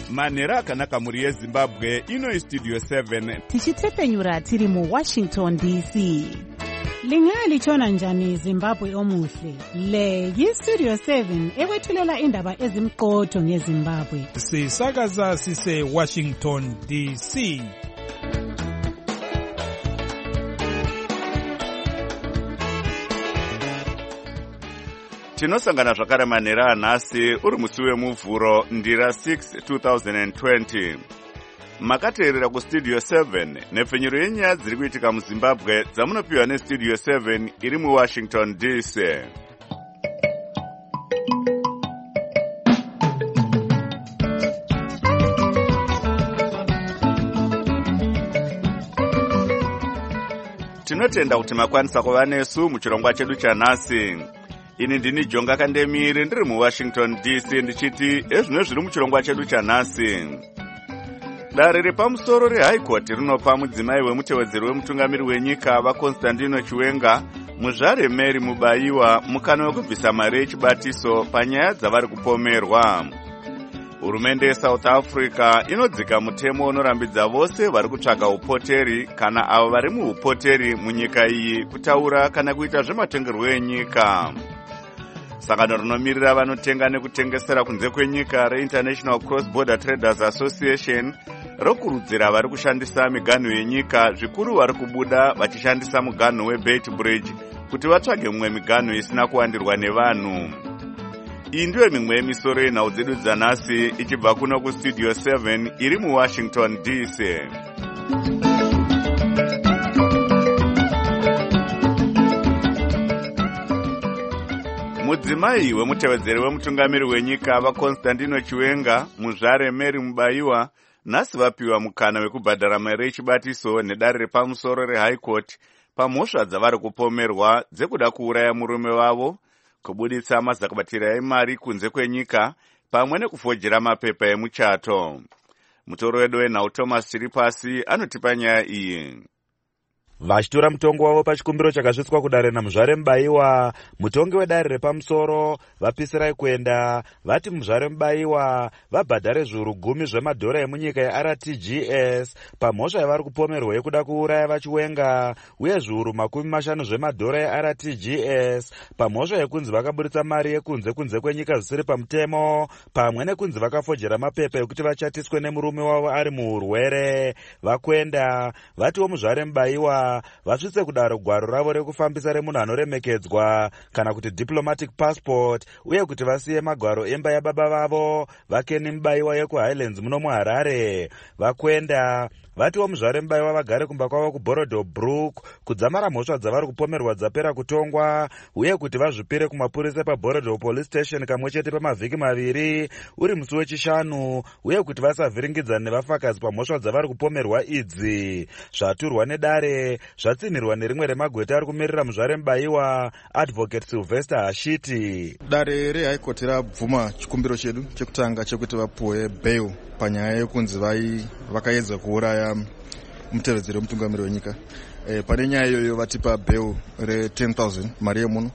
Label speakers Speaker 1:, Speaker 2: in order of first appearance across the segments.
Speaker 1: manhero akanaka mhuri yezimbabwe. Ino Studio 7
Speaker 2: tichitepfenyura tiri muWashington DC. Lingalichona njani Zimbabwe omuhle? Le yiStudio 7 ekwethulela indaba ezimqotho ngeZimbabwe.
Speaker 3: Sisakaza sise Washington DC.
Speaker 1: tinosangana zvakare manhero anhasi uri musi wemuvhuro ndira 6 2020. Makateerera kuStudio 7 nepfenyuro yenyaya dziri kuitika muZimbabwe dzamunopiwa neStudio 7 iri muWashington DC. Tinotenda kuti makwanisa kuva nesu muchirongwa chedu chanhasi. Ini ndini Jonga Kandemiri ndiri muWashington DC ndichiti ezvino zviri muchirongwa chedu chanhasi. Dare repamusoro reHigh Court rinopa mudzimai wemutevedzeri wemutungamiri wenyika vaConstantino Chiwenga muzvare Mary Mubayiwa mukana wekubvisa mari yechibatiso panyaya dzavari kupomerwa. Hurumende yeSouth Africa inodzika mutemo unorambidza vose vari kutsvaga upoteri kana avo vari muupoteri munyika iyi kutaura kana kuita zvematongerwo enyika. Sangano rinomirira vanotenga nekutengesera kunze kwenyika reInternational Cross Border Traders Association rokurudzira vari kushandisa miganhu yenyika zvikuru vari kubuda vachishandisa muganhu weBeit Bridge kuti vatsvage mumwe miganhu isina kuwandirwa nevanhu. Iyi ndiyo mimwe yemisoro yenhau dzedu dzanhasi ichibva kuno kuStudio 7 iri muWashington DC. Mudzimai wemutevedzeri wemutungamiri wenyika vaConstantino Chiwenga muzvare Mary Mubayiwa nhasi vapiwa mukana wekubhadhara mari yechibatiso nedare repamusoro reHigh Court pamhosva dzavari kupomerwa dzekuda kuuraya murume wavo, kubuditsa mazakabatira emari kunze kwenyika pamwe nekufojera mapepa emuchato. Mutoro wedu wenhau Thomas Chiripasi anotipa nyaya iyi.
Speaker 4: Vachitora mutongo wavo pachikumbiro chakasvitswa kudare namuzvare Mubayiwa, mutongi wedare repamusoro vapisirai kuenda vati muzvare Mubayiwa vabhadhare zviuru 10 zvemadhora emunyika yeRTGS pamhosva yavari kupomerwa yekuda kuuraya vaChiwenga, uye zviuru 50 zvemadhora eRTGS pamhosva yekunzi vakabuditsa mari yekunze kwenyika zvisiri pamutemo, pamwe nekunzi vakafojera mapepa ekuti vachatiswe nemurume wavo ari muurwere. Vakwenda vatiwo muzvare Mubayiwa vasvitse kudaro gwaro ravo rekufambisa remunhu anoremekedzwa kana kuti diplomatic passport, uye kuti vasiye magwaro emba yababa vavo vaKenny Mubayiwa yekuHighlands muno muHarare. Vakwenda vatiwo muzvare Mubayiwa vagare kumba kwavo kuBorodobrook kudzamara mhosva dzavari kupomerwa dzapera kutongwa, uye kuti vazvipire kumapurisa paBorodo Police Station kamwe chete pamavhiki 2 uri musi wechishanu, uye kuti vasavhiringidzana nevafakazi pamhosva dzavari kupomerwa idzi. Zvaturwa nedare zvatsinhirwa nerimwe remagweta ari kumirira muzvare Mubayiwa, Advocate Sylvester Hashiti.
Speaker 5: Dare reHigh Court rabvuma chikumbiro chedu chekutanga chekuti vapuwe bail panyaya yekunzi vakaedza kuuraya mutevedzeri wemutungamiri wenyika. Pane nyaya iyoyo vatipa bail re10,000 mari yemuno,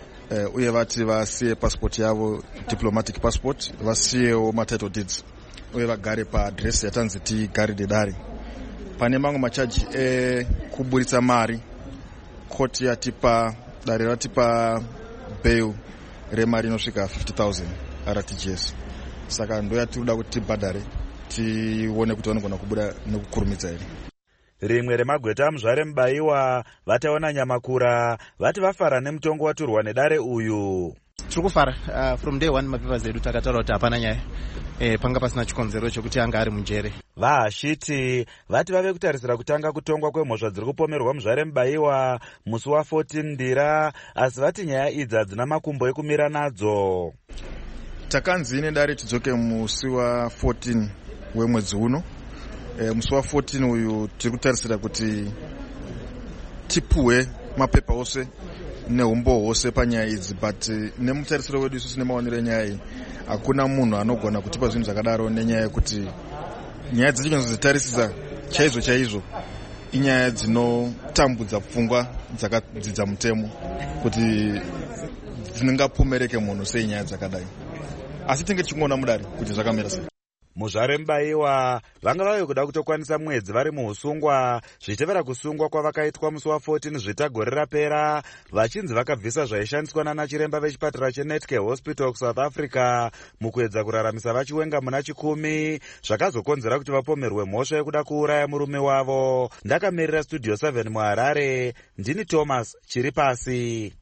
Speaker 5: uye vati vasiye passport yavo, diplomatic passport, vasiyewo matitle deeds, uye vagare paadresi yatanzi tigare dedare. Pane mamwe machaji ekubuditsa mari, koti yatipa dare ratipa bail remari inosvika 50,000 RTGS. Saka ndo yatinoda kuti tibhadhare tione kuti vanogona kubuda nekukurumidza here.
Speaker 4: Rimwe remagweta muzvare Mubayiwa vataona nyamakura vati vafara nemutongo waturwa nedare uyu.
Speaker 6: Tiri kufara from day one mapepa zedu takataura kuti hapana nyaya panga pasina chikonzero chokuti anga ari munjere.
Speaker 4: VaHashiti vati vave kutarisira kutanga kutongwa kwemhosva dziri kupomerwa muzvare Mubayiwa musi wa14 ndira, asi vati nyaya idzi hadzina makumbo ekumira nadzo.
Speaker 5: Takanzi ine dare tidzoke musi wa14 wemwedzi uno. Musi wa14 uyu tiri kutarisira kuti tipuwe mapepa ose neumbo hwose panyaya idzi, but nemutarisiro wedu isusu nemaonero enyaya iyi hakuna munhu anogona kutipa zvinhu zvakadaro, nenyaya yekuti nyaya dzatichazozitarisisa chaizvo inyaya dzinotambudza pfungwa dzakadzidza mutemo kuti dzinengapomereke munhu sei nyaya dzakadai, asi tinge tichingona mudare kuti zvakamira sei.
Speaker 4: Muzvare Mbaiwa vanga vave kuda kutokwanisa mwedzi vari muusungwa zvichitevera kusungwa kwavakaitwa musi wa14 zvitagore rapera vachinzi vakabvisa zvaishandiswa nana chiremba vechipatara cheNetcare Hospital South Africa mukuedza kuraramisa vachiwenga muna 10 zvakazokonzera kuti vapomerwe mhosva yekuda kuuraya murume wavo. Ndakamirira Studio 7 muHarare, ndini Thomas Chiripasi.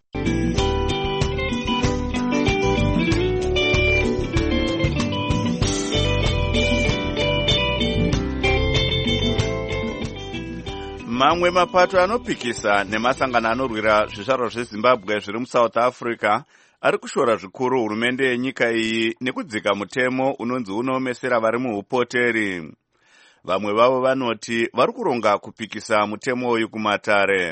Speaker 1: Mamwe mapato anopikisa nemasangano anorwira zvizvarwa zveZimbabwe zviri muSouth Africa ari kushora zvikuru hurumende yenyika iyi nekudzika mutemo unonzi unoomesera vari muupoteri. Vamwe vavo vanoti vari kuronga kupikisa mutemo uyu kumatare.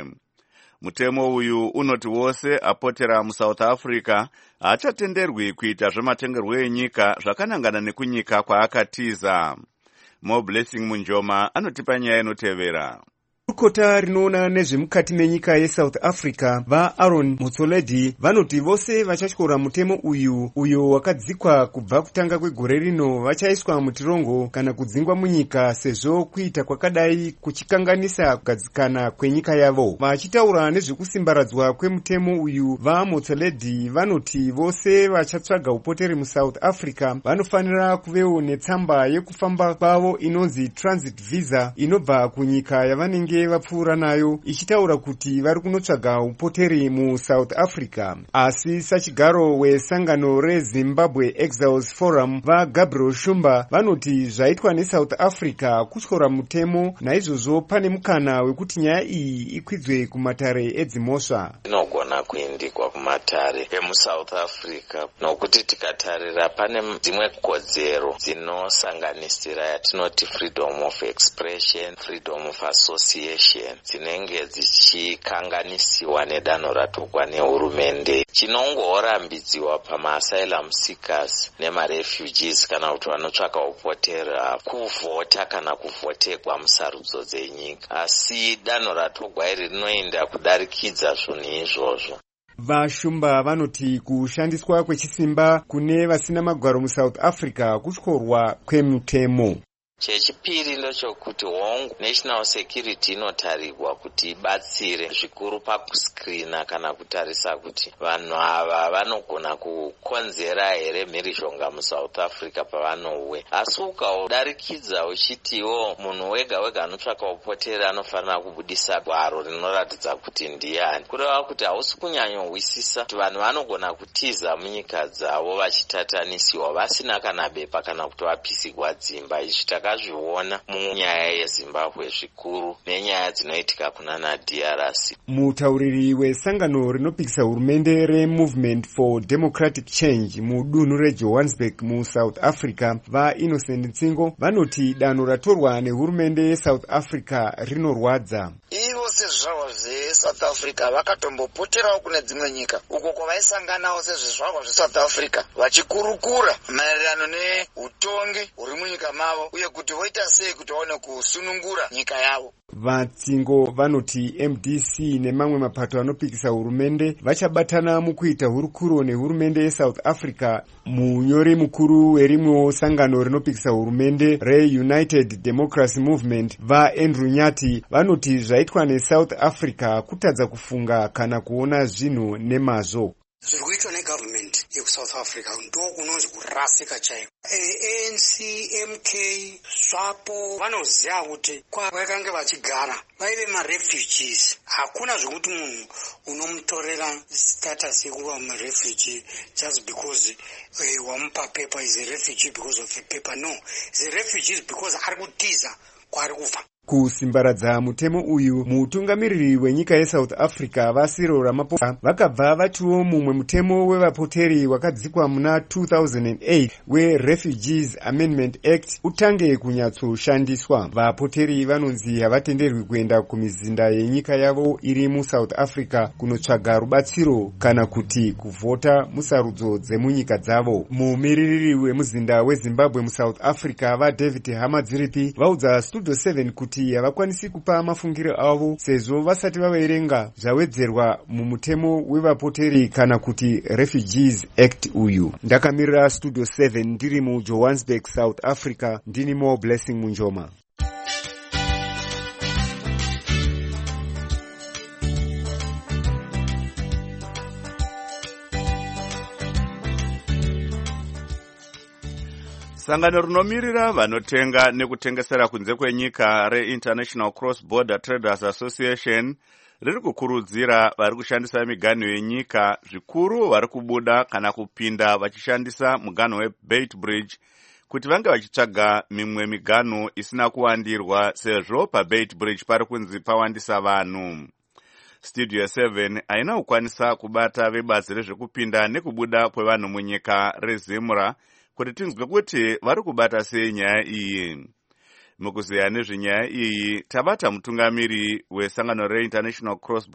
Speaker 1: Mutemo uyu unoti wose apotera muSouth Africa haachatenderwi kuita zvematengerwo enyika zvakanangana nekunyika kwaakatiza. Mo Blessing Munjoma anotipa nyaya inotevera.
Speaker 7: Gurukota rinoona nezvemukati menyika yeSouth Africa vaAaron Motsoaledi vanoti vose vachatyora mutemo uyo wakadzikwa kubva kutanga kwegore rino vachaiswa mutirongo kana kudzingwa munyika sezvo kuita kwakadai kuchikanganisa kugadzikana kwenyika yavo. Vachitaura nezvekusimbaradzwa kwemutemo uyu vaMotsoaledi vanoti vose vachatsvaga upoteri muSouth Africa vanofanira kuvewo netsamba yekufamba kwavo inonzi transit visa inobva kunyika yavanenge vapfuura nayo ichitaura kuti vari kunotsvaga upoteri muSouth Africa. Asi sachigaro wesangano reZimbabwe Exiles Forum vaGabriel Shumba vanoti zvaitwa neSouth Africa kutyora mutemo, naizvozvo pane mukana wekuti nyaya iyi ikwidzwe kumatare edzimhosva.
Speaker 8: Inogona kuindikwa kumatare emuSouth Africa nokuti tikatarira pane dzimwe kodzero dzinosanganisira yatinoti freedom of expression, freedom of association dzinenge dzichikanganisiwa nedanho ratogwa nehurumende. Chinongorambidziwa pama-asylum seekers nema-refugees kana kuti vanotsvaka upotera kuvhota kana kuvhotegwa musarudzo dzenyika, asi danho ratogwa iri rinoenda kudarikidza zvinhu izvozvo.
Speaker 7: Vashumba vanoti kushandiswa kwechisimba kune vasina magwaro muSouth Africa kutyorwa kwemutemo.
Speaker 8: Chechipiri ndochokuti hongu national security inotarirwa kuti ibatsire zvikuru pakuscreena kana kutarisa kuti vanhu ava vanogona kukonzera here mhirishonga muSouth Africa pavanouwe. Asi ukaudarikidza uchitiwo munhu wega wega anotsvaka upoteri anofanira kubudisa gwaro rinoratidza kuti ndiani, kureva kuti hausi kunyanyohwisisa kuti vanhu vanogona kutiza munyika dzavo vachitatanisiwa vasina kana bepa kana kuti vapisigwa dzimba. Izvi takazviona munyaya yeZimbabwe zvikuru nenyaya dzinoitika kunana DRC.
Speaker 7: Mutauriri wesangano rinopikisa hurumende reMovement for Democratic Change mudunhu reJohannesburg muSouth Africa vaInnocent Ntsingo vanoti danho ratorwa nehurumende yeSouth Africa rinorwadza.
Speaker 9: Ivo sezvizvarwa zveSouth Africa vakatombopoterawo kune dzimwe nyika uko kwavaisanganawo sezvizvarwa zveSouth Africa vachikurukura maererano neutongi huri munyika mavo uye kuti voita sei kuti vaone kusunungura nyika yavo.
Speaker 7: Vatsingo vanoti MDC nemamwe mapato anopikisa hurumende vachabatana mukuita hurukuro nehurumende yeSouth Africa. Munyori mukuru werimwewo sangano rinopikisa hurumende reUnited Democracy Movement vaAndrew Nyati vanoti zvaitwa neSouth Africa kutadza kufunga kana kuona zvinhu nemazvo.
Speaker 10: Zviri kuitwa negovernment yekusouth Africa ndo kunonzi kurasika chaiko. ANC, MK, SWAPO vanoziva kuti kwavakanga vachigara vaive marefugees. Hakuna zvekuti munhu unomutorera status yekuva marefugee just because wamupa paper is a refugee because of a paper. No, is a refugee because ari kutiza kwaari kubva.
Speaker 7: Kusimbaradza mutemo uyu mutungamiriri wenyika yeSouth Africa vaCyril Ramaphosa vakabva vatiwo mumwe mutemo wevapoteri wakadzikwa muna 2008 weRefugees Amendment Act utange kunyatsoshandiswa. Vapoteri vanonzi havatenderwi kuenda kumizinda yenyika yavo iri muSouth Africa kunotsvaga rubatsiro kana kuti kuvhota musarudzo dzemunyika dzavo. Mumiririri wemuzinda weZimbabwe muSouth Africa vaDavid Hamadziripi vaudza Studio 7 kuti kuti havakwanisi kupa mafungiro avo sezvo vasati vaverenga zvawedzerwa mumutemo wevapoteri kana kuti Refugees Act uyu. Ndakamirira Studio 7 ndiri muJohannesburg, South Africa. Ndini Mo Blessing Munjoma.
Speaker 1: Sangano rinomirira vanotenga nekutengesera kunze kwenyika reInternational Cross Border Traders Association riri kukurudzira vari kushandisa miganho yenyika zvikuru vari kubuda kana kupinda vachishandisa muganho weBeit Bridge kuti vange vachitsvaga mimwe miganho isina kuwandirwa sezvo paBeit Bridge pari kunzi pawandisa vanhu. Studio 7 haina kukwanisa kubata vebazi rezvekupinda nekubuda kwevanhu munyika reZimra kuti tinzwe kuti vari kubata sei nyaya iyi. Mukuziya nezvenyaya iyi tabata mutungamiri wesangano reInternational Cross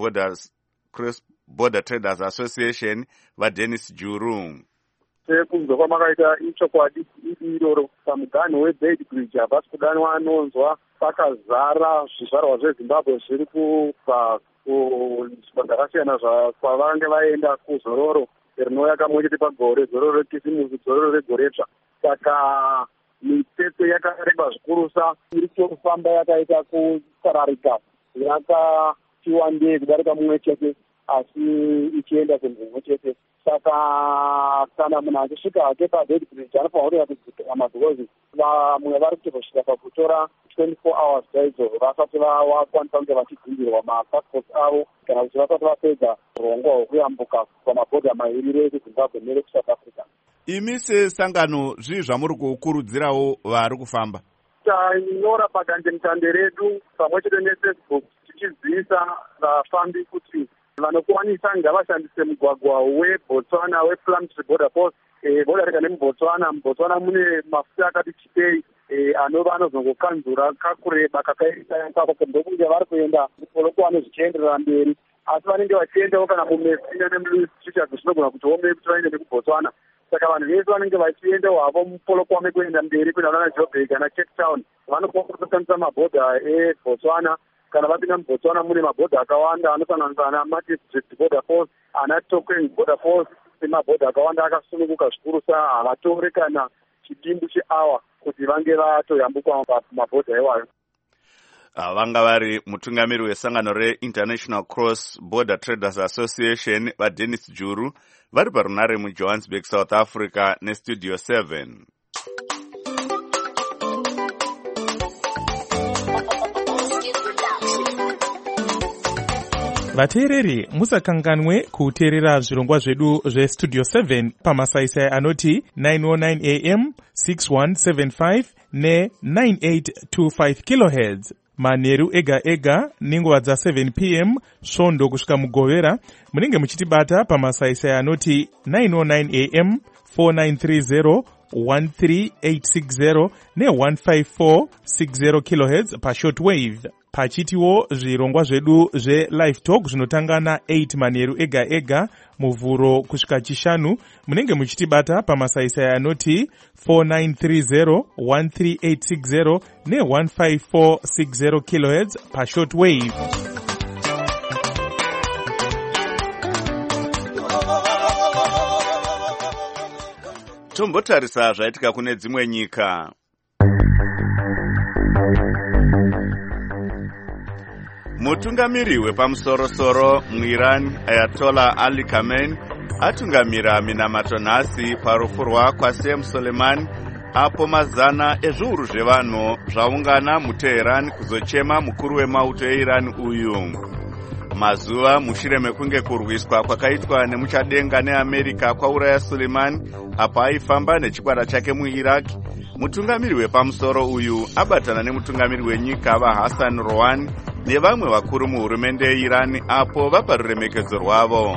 Speaker 1: Border Traders Association vaDennis Juru.
Speaker 11: Sekunzwa kwamakaita ichokwadi iroro pamuganho weBeit Bridge havasi kudanwa anonzwa pakazara zvizvarwa zveZimbabwe zviri kubva kunzvimbo dzakasiyana kwavange vaenda kuzororo rinouya kamwe chete pagore, zororo rekisimusi, zororo regoretsva. Saka mitsetse yakareba zvikurusa iri kufamba yakaita kusararika yakati wandei kudarika mumwe chete asi ichienda kunzvimbo imwe chete. Saka kana munhu achisvika hake paBeit Bridge anofanira kudzika madhozi vamwe vari kutozosvika pakutora 24 hours chaidzo vasati vakwanisa kunge vachidzindirwa mapassport avo kana kuti vasati vapedza urongwa hwekuyambuka pamabhodha mairiro ekuZimbabwe nerekusouth Africa.
Speaker 1: Imi sesangano zvii zvamuri kukurudzirawo vari kufamba?
Speaker 11: Tanyora padandemutande redu pamwe chete neFacebook tichizivisa vafambi kuti vanokwanisa ngavashandise mugwagwa weBotswana wePlumtree Border Post. Bodarika nemuBotswana, muBotswana mune mafuta akati chipei anova anozongokanzura kakureba kakaita ipapo ndokunge vari kuenda polokwane zvichienderera mberi, asi vanenge vachiendawo kana muMessina nemuLouis Trichards zvinogona kuti home kuti vaende nekuBotswana. Saka vanhu vese vanenge vachiendawo havo mupolokwame kuenda mberi kuenda kuna Joburg kana Cape Town vanokwanisa kushandisa mabhodha eBotswana. Kana vapinda muBotswana mune mabhodha akawanda anosanganisira ana Madistrict Border Force, ana Tokeng Border Force, mabhodha akawanda akasununguka zvikurusa havatore kana chidimbu cheawa kuti vange vatoyambuka mabhodha iwayo.
Speaker 1: Vanga vari mutungamiri wesangano reInternational Cross Border Traders Association vaDennis Juru vari parunare muJohannesburg, South Africa neStudio 7.
Speaker 3: Vateereri musakanganwe kuteerera zvirongwa zvedu zveStudio 7 pamasaisai anoti 909 AM, 6175 ne9825 kHz. Manheru ega ega nenguva dza7 PM svondo kusvika mugovera munenge muchitibata pamasaisai anoti 909 AM, 4930 13860 ne15460 kHz pashortwave. Pachitiwo zvirongwa zvedu zveLive Talk zvinotanga na8 manheru ega ega muvhuro kusvika chishanu munenge muchitibata pamasaisai anoti 4930 13860 ne15460 kHz pashortwave.
Speaker 1: Tombotarisa zvaitika kune dzimwe nyika. Mutungamiri wepamusoro muIran Ayatollah Ali Khamenei atungamira minamato nhasi parufurwa kwaSem Soleimani apo mazana ezviuru zvevanhu zvaungana muTeheran kuzochema mukuru wemauto eIran uyu. Mazuva mushure mekunge kurwiswa kwakaitwa nemuchadenga neAmerika kwauraya Soleimani apo aifamba nechikwata chake muIraq, mutungamiri wepamusoro uyu abatana nemutungamiri wenyika vaHassan Rouhani nevamwe vakuru muhurumende yeIran apo vapa ruremekedzo rwavo.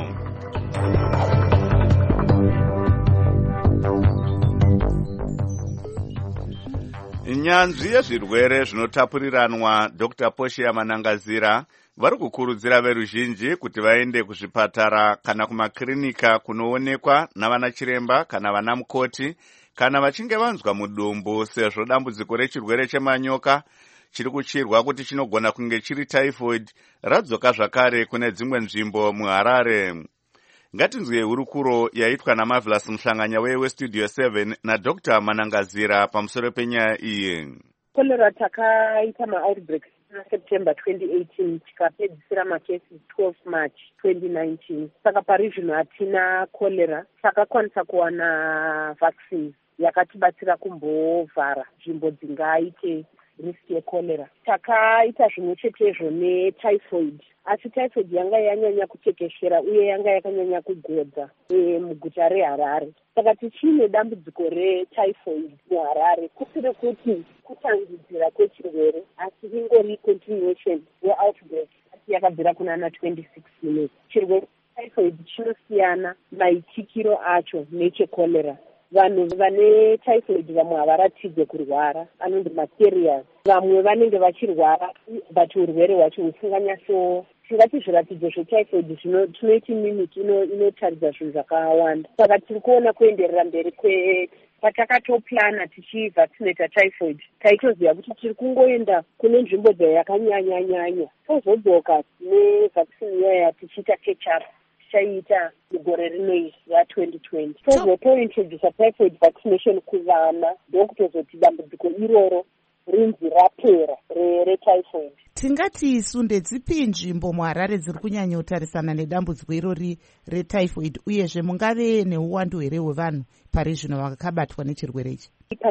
Speaker 1: Nyanzvi yezvirwere zvinotapuriranwa Dr. Portia Manangazira vari kukurudzira veruzhinji kuti vaende kuzvipatara kana kumakirinika kunoonekwa navana chiremba kana vana mukoti kana vachinge vanzwa mudumbu, sezvo dambudziko rechirwere chemanyoka chiri kuchirwa kuti chinogona kunge chiri typhoid radzoka zvakare kune dzimwe nzvimbo muHarare. Ngatinzwe hurukuro yaitwa naMarvelous Mhlanganya weStudio 7 naDr. Manangazira pamusoro penyaya iyi.
Speaker 12: Cholera takaita ma-outbreaks September 2018 tikapedzisira makesi 12 March 2019. Saka parizvino hatina cholera, takakwanisa kuwana vaccines yakatibatsira kumbovhara nzvimbo dzingaite risk yecholera. Takaita zvimwe chetezvo netyphoid, asi typhoid yanga yanyanya kutekeshera uye yanga yakanyanya kugodza muguta reHarare. Saka tichine dambudziko retyphoid muHarare, kusiri kuti kutangidzira kwechirwere, asi ingori continuation yeoutbreak asi yakabvira kunana 2016. Chirwere typhoid chinosiyana maitikiro acho nechecholera. Vanhu vane typhoid vamwe havaratidze kurwara, anonzi maserious. Vamwe vanenge vachirwara but urwere hwacho husinganyatso tingati zviratidzo zvetyphoid tinoiti mimiki inotaridza zvinhu zvakawanda. Saka tiri kuona kuenderera mberi patakatoplana tichivaccinata typhoid, taitoziva kuti tiri kungoenda kune nzvimbo dzayakanyanya tozodzoka nevaccine iyaya tichiita catch up tichaita mugore rino ra2020. Tozotointroduce typhoid vaccination kuvana ndokutozoti dambudziko iroro rinzi rapera retyphoid.
Speaker 2: Tingati isu ndedzipi nzvimbo muHarare dziri kunyanya kutarisana nedambudziko irori retyphoid, uyezve mungave neuwandu here hwevanhu pari zvino vakabatwa nechirwere ichi?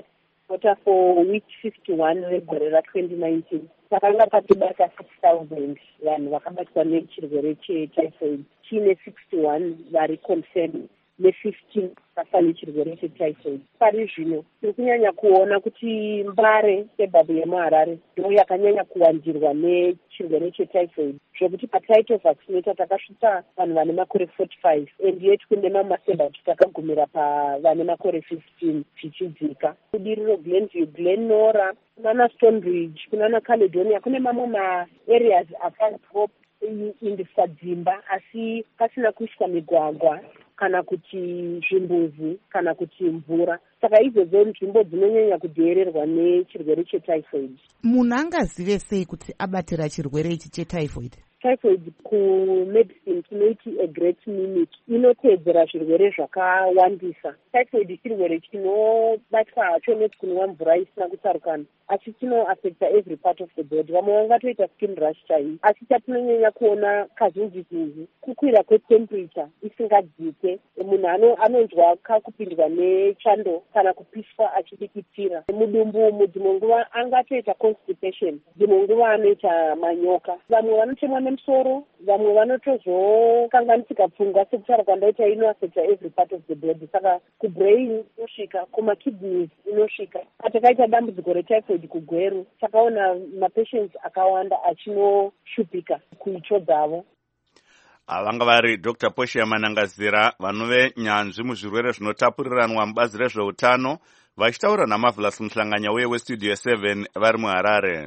Speaker 12: For week 51 regore ra2019 pakanga patibata 6,000 vanhu vakabatwa nechirwere chetyphoid, chine 61 vari confirmed ne15 vafa nechirwere chetyphoid. Pari zvino tiri kunyanya kuona kuti Mbare sebhabu yemuHarare ndo yakanyanya kuwandirwa nechirwere chetyphoid, zvokuti pataito vaccinata takasvitsa vanhu vane makore 45 and yet kune mamasebhabu takagumira pavane makore 15 zvichidzika. Kudiriro Glenview, Glenora, kunana Stonebridge, kunana Caledonia, kune mamwe maareas akadrop indisadzimba asi pasina kuiswa migwagwa kana kuti zvimbuzi kana kuti mvura. Saka idzodzo nzvimbo dzinonyanya kudheererwa nechirwere chetyphoid. Munhu angazive sei kuti abatira chirwere ichi chetyphoid? Typhoid kumedicine tinoiti a great mimic, inoteedzera zvirwere zvakawandisa. Typhoid chirwere chinobatwa hacho nekukunwa mvura isina kutsarukana, asi chinoaffecta every part of the body. Vamwe vangatoita skin rash chaiyi, asi chatinonyanya kuona kazhinji kukwira kwetemperature isingadzike. Munhu anonzwa kakupindwa nechando kana kupiswa achidikitira mudumbu umu. Dzimwe nguva angatoita constipation, dzimwe nguva anoita manyoka. Vamwe vanotemwa nemusoro, vamwe vanotozokanganisika pfungwa sekutaura kwandaita inoaffecta every part of the body. Saka kubrain inosvika, kumakidneys inosvika. Patakaita dambudziko retyphoid kugweru, takaona mapatients akawanda achinoshupika kuitsvo dzavo.
Speaker 1: Vanga vari Dr. Portia Manangazira, vanove nyanzvi muzvirwere zvinotapuriranwa mubazi rezveutano, vachitaura naMarvelous Mhlanganya weStudio 7 vari muHarare.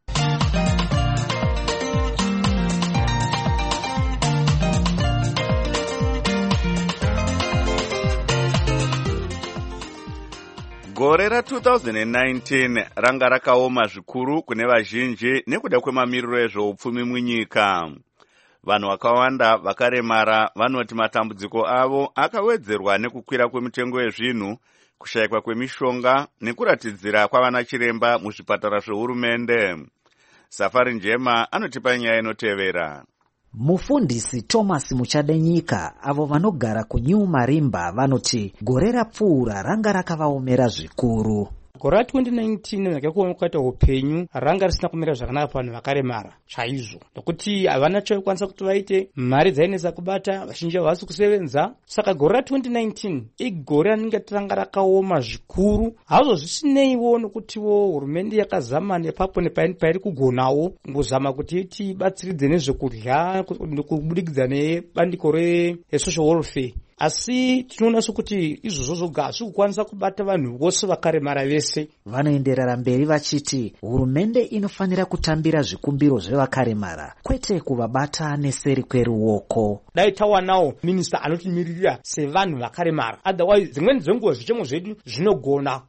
Speaker 1: Gore ra2019 ranga rakaoma zvikuru kune vazhinji nekuda kwemamiriro ezveupfumi munyika. Vanhu vakawanda vakaremara vanoti matambudziko avo akawedzerwa nekukwira kwemitengo yezvinhu, kushayikwa kwemishonga nekuratidzira kwavana chiremba muzvipatara zvehurumende. Safari Njema anotipa nyaya inotevera.
Speaker 13: Mufundisi Thomas Muchadenyika avo vanogara kuNew Marimba vanoti gore rapfuura ranga rakavaomera zvikuru.
Speaker 14: Gore ra2019 rakakuona kuita upenyu ranga risina kumira zvakanaka pavanhu vakaremara chaizvo, nokuti havana chokwanisa kuti vaite, mari dzainesa kubata, vazhinji havasi kusevenza. Saka gore ra2019 igore rinenge ranga rakaoma zvikuru. Hazvo zvisineiwo nokutiwo hurumende yakazama nepapo nepairi kugonawo kungozama kuti tibatsiridze nezvekudya kubudikidza nebandiko resocial welfare, asi tinoona sokuti izvozvo zvoga hazvi kukwanisa kubata vanhu vose vakaremara vese.
Speaker 13: Vanoenderera mberi vachiti hurumende inofanira kutambira zvikumbiro zvevakaremara, kwete kuvabata neseri kweruoko.
Speaker 14: Dai tawanawo minista anotimiririra sevanhu vakaremara, otherwise dzimweni dzenguva zvichemo zvedu zvinogona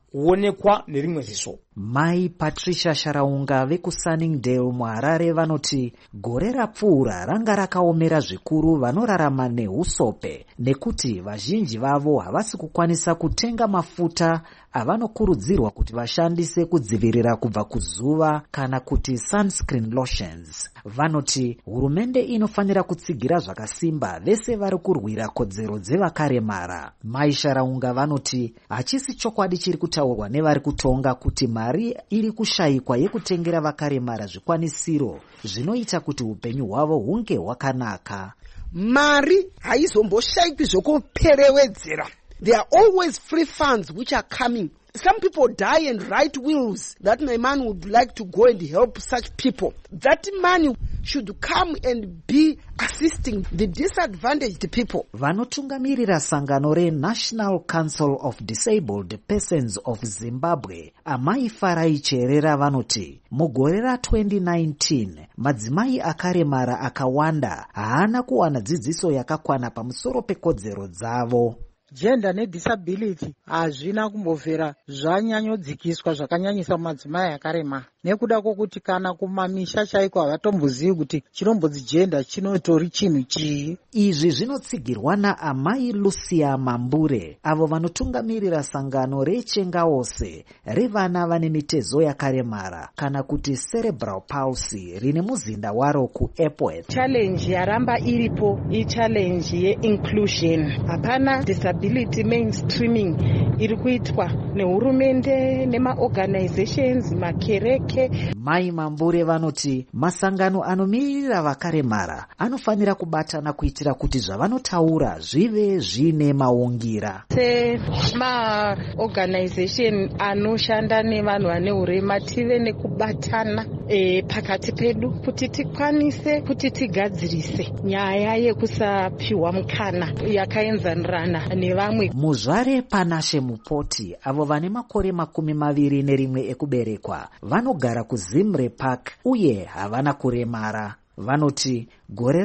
Speaker 14: kuonekwa nerimwe ziso.
Speaker 13: Mai Patricia Sharaunga vekuSunningdale muHarare vanoti gore rapfuura ranga rakaomera zvikuru vanorarama neusope nekuti vazhinji vavo havasi kukwanisa kutenga mafuta avanokurudzirwa kuti vashandise kudzivirira kubva kuzuva kana kuti sunscreen lotions. Vanoti hurumende inofanira kutsigira zvakasimba vese vari kurwira kodzero dzevakaremara. Mai Sharaunga vanoti hachisi chokwadi chiri kutaurwa nevari kutonga kuti mari iri kushayikwa yekutengera vakaremara zvikwanisiro zvinoita kuti upenyu hwavo hunge hwakanaka.
Speaker 15: Mari haizomboshaikwi zvokuperewedzera. There are always free funds which are coming. Some people die and write wills that my man would like to go and help such people. That money should come and be assisting the disadvantaged people.
Speaker 13: Vanotungamirira sangano reNational Council of Disabled Persons of Zimbabwe, Amai Farai Cherera vanoti, mugore ra2019, madzimai akaremara akawanda haana kuwana dzidziso yakakwana pamusoro pekodzero dzavo.
Speaker 16: Gender nedisability hazvina kumbovhera zvanyanyodzikiswa zvakanyanyisa mumadzimai akarema nekuda kwokuti kana kumamisha chaiko havatombozivi kuti chinombodzi gender chinotori chinhu chii.
Speaker 13: Izvi zvinotsigirwa naAmai Lucia Mambure avo vanotungamirira sangano reChengaose revana vane mitezo yakaremara kana kuti cerebral palsy rine muzinda waro kuEpworth.
Speaker 16: Challenge yaramba iripo ichallenge yeinclusion. Hapana disability mainstreaming iri kuitwa nehurumende nemaorganizations makereke.
Speaker 13: Mai Mambure vanoti masangano anomirira vakaremara anofanira kubatana kuitira kuti zvavanotaura zvive zvine maungira.
Speaker 16: Semaorganization anoshanda nevanhu vane urema tive nekubatana pakati pedu kuti tikwanise kuti tigadzirise nyaya yekusapiwa mukana yakaenzanirana nevamwe.
Speaker 13: Muzvare Panashe Mupoti avo vane makore 21 ekuberekwa vanogara kuZimre Park uye havana kuremara. Vanoti gore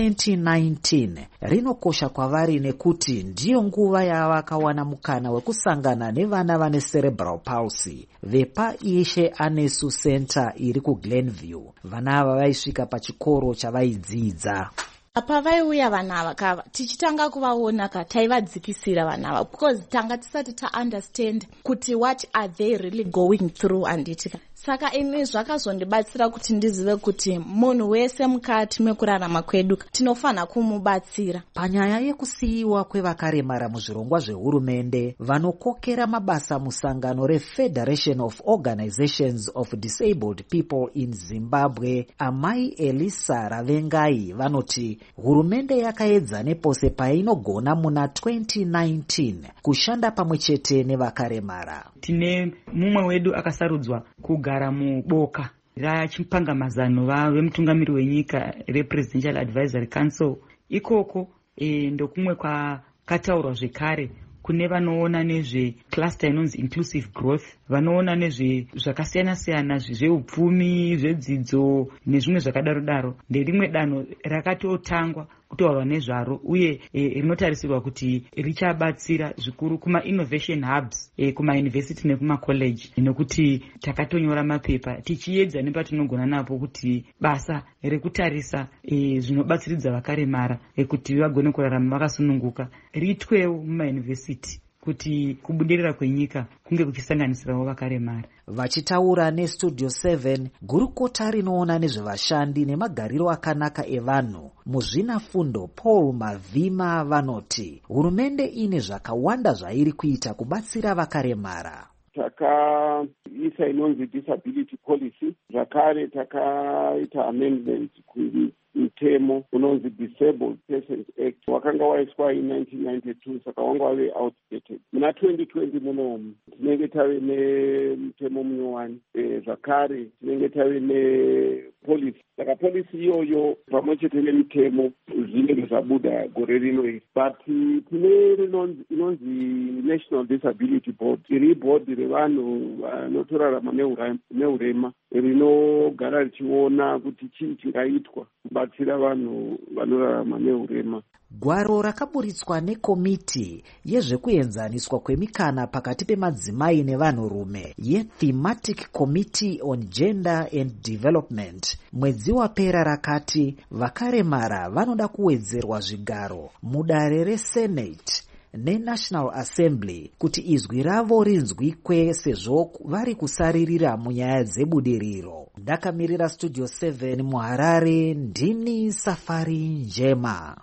Speaker 13: ra2019 rinokosha kwavari nekuti ndiyo nguva yavakawana mukana wekusangana nevana vane cerebral palsy vepaIshe Anesu Center iri kuGlenview. Vana ava vaisvika pachikoro chavaidzidza.
Speaker 17: Pavaiuya vana ava kava tichitanga kuvaona taivadzikisira vana ava because tanga tisati taunderstand kuti what are they really going through anditika. Saka ini zvakazondibatsira kuti ndizive kuti munhu wese mukati mekurarama kwedu tinofana kumubatsira.
Speaker 13: Panyaya yekusiyiwa kwevakaremara muzvirongwa zvehurumende, vanokokera mabasa musangano reFederation of Organizations of Disabled People in Zimbabwe, Amai Elisa Ravengai vanoti hurumende yakaedza nepose painogona muna 2019 kushanda pamwechete nevakaremara.
Speaker 18: Tine mumwe wedu akasarudzwa kugara muboka rachipangamazano vemutungamiri wenyika rePresidential Advisory Council. Ikoko ndokumwe kwakataurwa zvekare kune vanoona nezvecluster inonzi inclusive growth, vanoona nezvakasiyana-siyana zveupfumi, zvedzidzo nezvimwe zvakadaro-daro. Nderimwe danho rakatotangwa kutaurwa nezvaro uye rinotarisirwa kuti richabatsira zvikuru kuma-innovation hubs kumauniversity nekumacollege, nekuti takatonyora mapepa tichiedza nepatinogona napo kuti basa rekutarisa zvinobatsiridza vakaremara kuti vagone kurarama vakasununguka riitwewo mumauniversity kuti kubudirira kwenyika kunge kuchisanganisirawo vakaremara.
Speaker 13: Vachitaura neStudio 7, gurukota rinoona nezvevashandi nemagariro akanaka evanhu muzvinafundo Paul Mavhima vanoti hurumende ine zvakawanda zvairi kuita kubatsira vakaremara.
Speaker 19: Takaisa inonzi disability policy, zvakare takaita amendment mutemo unonzi Disabled Persons Act wakanga waiswa in1992, saka wanga wave outdated. Muna 2020 munomu tinenge tave nemutemo munyowani, zvakare tinenge tave nepolicy. Saka policy iyoyo pamwe chete nemitemo zvinenge zvabuda gore rino iri. But tine inonzi National Disability Board, iri board revanhu vanotorarama neurema rinogara richiona kuti chii chingaitwa kubatsira vanhu vanorarama neurema.
Speaker 13: Gwaro rakaburitswa nekomiti yezvekuenzaniswa kwemikana pakati pemadzimai nevanhurume yeThematic Committee on Gender and Development mwedzi wapera rakati vakaremara vanoda kuwedzerwa zvigaro mudare reSenate neNational Assembly kuti izwi ravo rinzwikwe sezvo vari kusaririra munyaya dzebudiriro. Ndakamirira Studio 7 muHarare, ndini Safari Njema.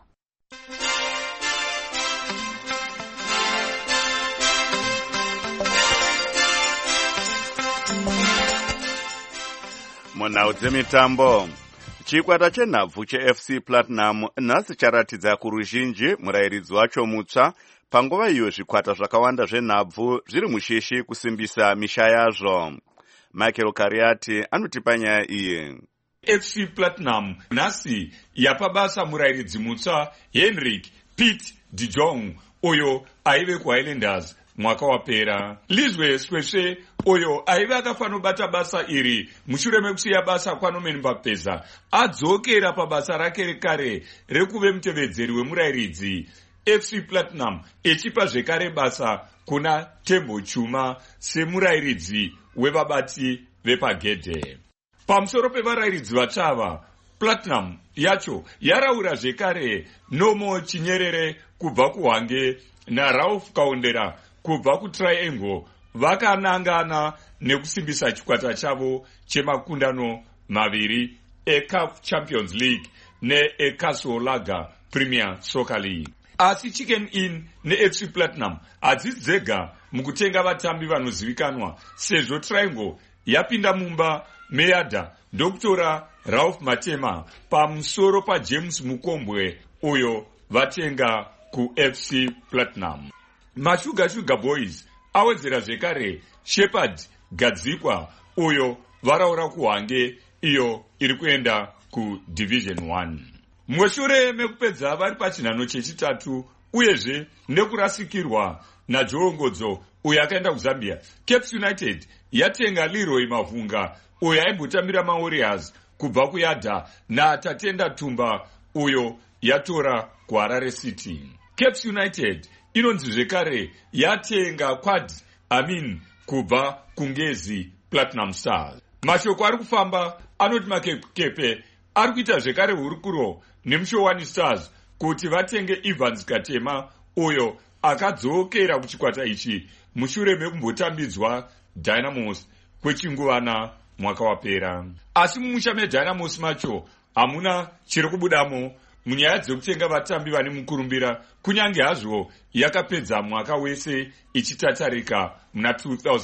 Speaker 1: Munhau dzemitambo, chikwata chenhabvu cheFC Platinum nhasi charatidza kuruzhinji murairidzi wacho mutsva panguva iyo zvikwata zvakawanda zvenhabvu zviri mushishi kusimbisa misha yazvo. Michael Kariati anotipa nyaya iyi.
Speaker 20: FC Platinum nhasi yapa basa murairidzi mutsva Henrik Piet de Jong uyo aive kuHighlanders mwaka wapera. Lizwe Sweswe uyo aive akafanobata basa iri mushure mekusiya basa kwaNorman Bapeza adzokera pabasa rake rekare rekuve mutevedzeri wemurairidzi. FC Platinum echipa zvekare basa kuna Tembo Chuma semurairidzi wevabati vepagedhe. Pamusoro pevarairidzi vatava, Platinum yacho yaraura zvekare Nomo Chinyerere kubva kuHwange naRalph Kaondera kubva kuTriangle vakanangana nekusimbisa chikwata chavo chemakundano maviri eCAF Champions League neeCastle Lager Premier Soccer League. Asi Chicken Inn neFC Platinum hadzisi dzega mukutenga vatambi vanozivikanwa sezvo Triangle yapinda mumba meyadha ndokutora Ralph Matema pamusoro paJames Mukombwe uyo vatenga kuFC Platinum. Mashuga Boys awedzera zvekare Shepherd Gadzikwa uyo varaura kuHwange iyo iri kuenda kuDivision 1. Mushure mekupedza vari pachinhano chechitatu uyezve nekurasikirwa naJoongodzo uyo akaenda kuZambia, Cape United yatenga Leroy Mavunga uyo aimbotambira maWarriors kubva kuyadha naTatenda Tumba uyo yatora kuHarare City. Cape United inonzi zvekare yatenga Quad Amin kubva kuNgezi Platinum Stars. Mashoko ari kufamba anoti Makepe ari kuita zvekare hurukuro neMushowani Stars kuti vatenge Evans Katema uyo akadzokera kuchikwata ichi mushure mekumbotambidzwa Dynamos kwechinguvana mwaka wapera. Asi mumusha meDynamos macho hamuna chiri kubudamo munyaya dzekutenga vatambi vane mukurumbira kunyange hazvo yakapedza mwaka wese ichitatarika muna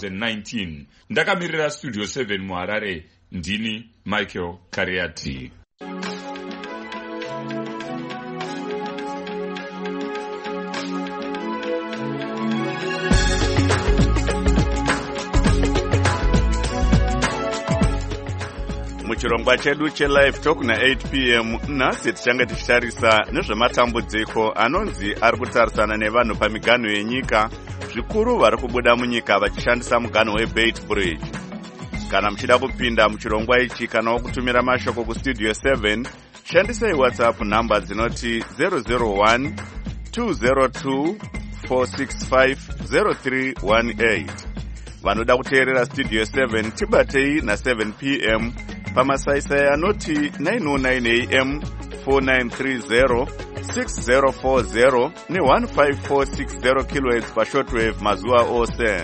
Speaker 20: 2019. Ndakamirira Studio 7 muHarare, ndini Michael Kariati.
Speaker 1: Muchirongwa chedu cheLive Talk na 8 p.m. nhasi tichanga tichitarisa nezvematambudziko anonzi ari kutarisana nevanhu pamiganho yenyika, zvikuru vari kubuda munyika vachishandisa muganho weBait Bridge. Kana muchida kupinda muchirongwa ichi kana kutumira mashoko kustudio 7, shandisai WhatsApp namba dzinoti 001 202 465 0318. Vanoda kuteerera Studio 7 tibatei na 7 p.m. pamasaisai anoti 909 AM 4930 6040 ne 15460 kHz pashortwave mazuva ose.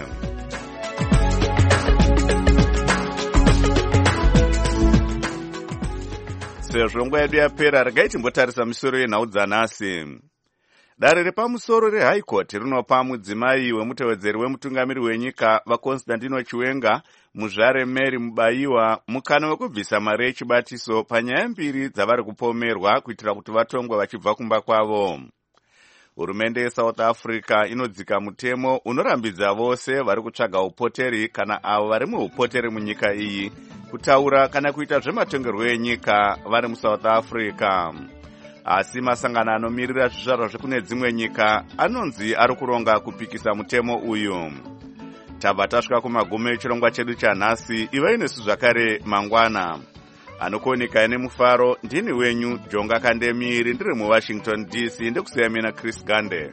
Speaker 1: Sezvo nguva yedu yapera, regai timbotarisa misoro yenhau dzanhasi. Dare repamusoro reHigh Court rinopa mudzimai wemutevedzeri wemutungamiri wenyika vaConstantino Chiwenga muzvare Mary Mubayiwa mukana wekubvisa mari yechibatiso panyaya mbiri dzavari kupomerwa kuitira kuti vatongwe vachibva kumba kwavo. Hurumende yeSouth Africa inodzika mutemo unorambidza vose vari kutsvaga upoteri kana avo vari muupoteri munyika iyi kutaura kana kuita zvematongerwo enyika vari muSouth Africa. Asi masangano anomirira zvizvarwa zvekune dzimwe nyika anonzi ari kuronga kupikisa mutemo uyu. Tabva tasvika kumagumo echirongwa chedu chanhasi. Ivai nesu zvakare mangwana. anokuoneka nemufaro. Ndini wenyu Jonga Kandemiri, ndiri muWashington DC. Ndikusiya mina Chris Gande.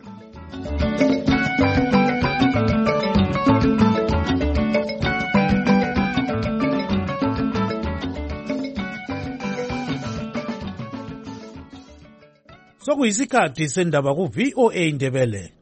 Speaker 21: Sokuyisikhathi sendaba ku VOA Ndebele.